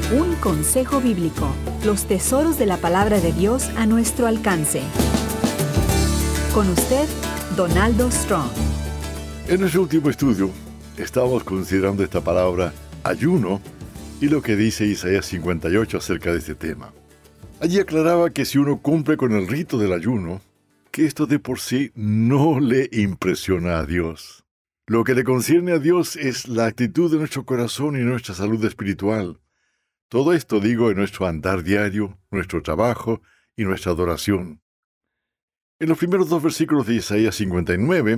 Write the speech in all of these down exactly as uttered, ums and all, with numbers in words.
Un consejo bíblico. Los tesoros de la palabra de Dios a nuestro alcance. Con usted, Donaldo Strong. En nuestro último estudio, estábamos considerando esta palabra ayuno y lo que dice Isaías cincuenta y ocho acerca de este tema. Allí aclaraba que si uno cumple con el rito del ayuno, que esto de por sí no le impresiona a Dios. Lo que le concierne a Dios es la actitud de nuestro corazón y nuestra salud espiritual. Todo esto digo en nuestro andar diario, nuestro trabajo y nuestra adoración. En los primeros dos versículos de Isaías cincuenta y nueve,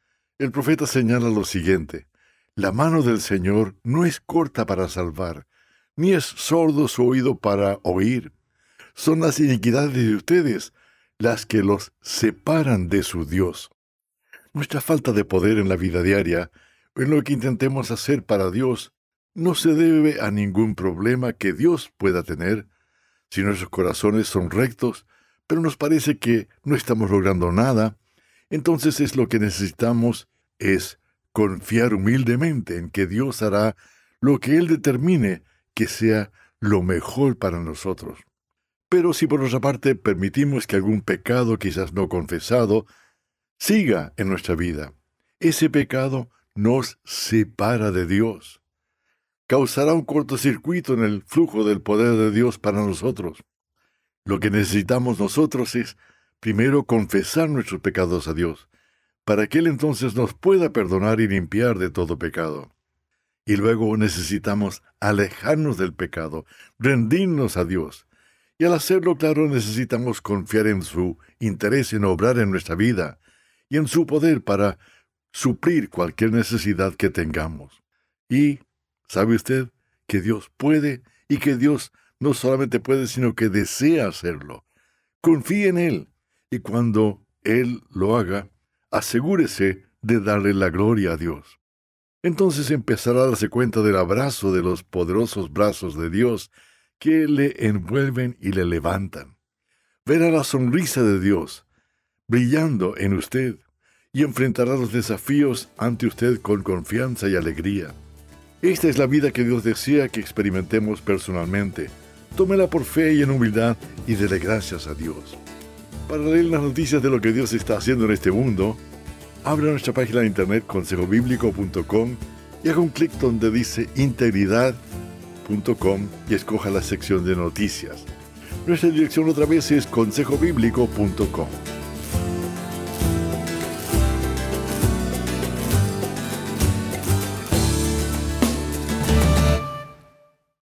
el profeta señala lo siguiente: la mano del Señor no es corta para salvar, ni es sordo su oído para oír. Son las iniquidades de ustedes las que los separan de su Dios. Nuestra falta de poder en la vida diaria, en lo que intentemos hacer para Dios, no se debe a ningún problema que Dios pueda tener. Si nuestros corazones son rectos, pero nos parece que no estamos logrando nada, entonces es lo que necesitamos es confiar humildemente en que Dios hará lo que Él determine que sea lo mejor para nosotros. Pero si por nuestra parte permitimos que algún pecado quizás no confesado siga en nuestra vida, ese pecado nos separa de Dios. Causará un cortocircuito en el flujo del poder de Dios para nosotros. Lo que necesitamos nosotros es primero confesar nuestros pecados a Dios, para que Él entonces nos pueda perdonar y limpiar de todo pecado. Y luego necesitamos alejarnos del pecado, rendirnos a Dios. Y al hacerlo, claro, necesitamos confiar en su interés en obrar en nuestra vida y en su poder para suplir cualquier necesidad que tengamos. Y, ¿sabe usted que Dios puede y que Dios no solamente puede, sino que desea hacerlo? Confíe en Él y cuando Él lo haga, asegúrese de darle la gloria a Dios. Entonces empezará a darse cuenta del abrazo de los poderosos brazos de Dios que le envuelven y le levantan. Verá la sonrisa de Dios brillando en usted y enfrentará los desafíos ante usted con confianza y alegría. Esta es la vida que Dios desea que experimentemos personalmente. Tómela por fe y en humildad y dele gracias a Dios. Para leer las noticias de lo que Dios está haciendo en este mundo, abra nuestra página de internet consejo bíblico punto com y haga un clic donde dice integridad punto com y escoja la sección de noticias. Nuestra dirección otra vez es consejo bíblico punto com.